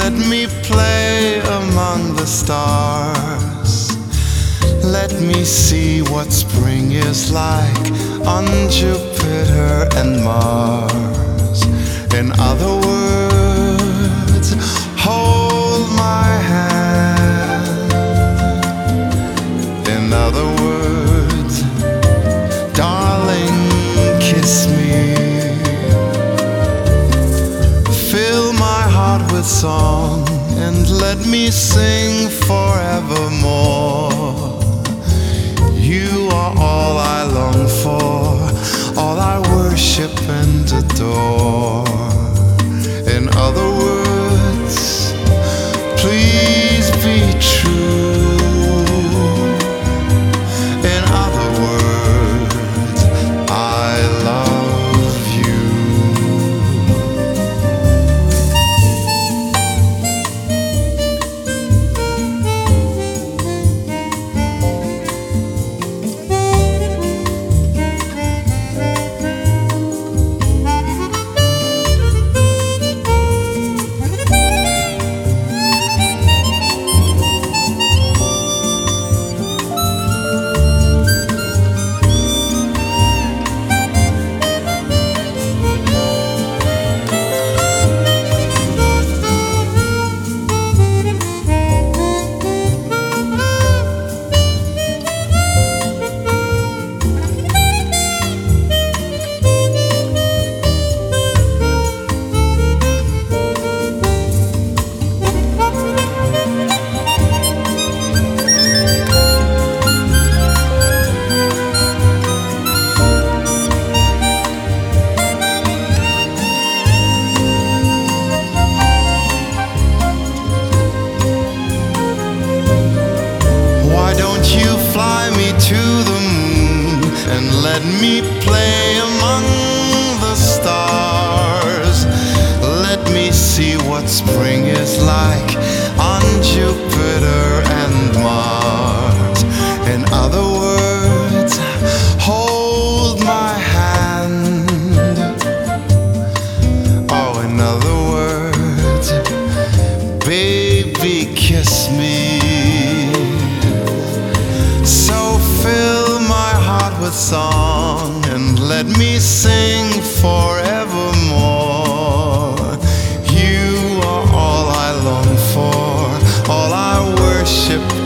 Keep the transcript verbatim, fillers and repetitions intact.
let me play among the stars. Let me see what spring is like on Jupiter and Mars. In other words, hold my hand. In other words, darling, kiss me. Fill my heart with song and let me sing forevermore. You are all I long for, all I worship and adore. In other words, please be true. In other words, I love you. To the moon and let me play among the stars. Let me see what spring is like on Jupiter and Mars. In other words, hold my hand. Oh, in other words, baby, kiss me. Fill my heart with song and let me sing forevermore. You are all I long for, all I worship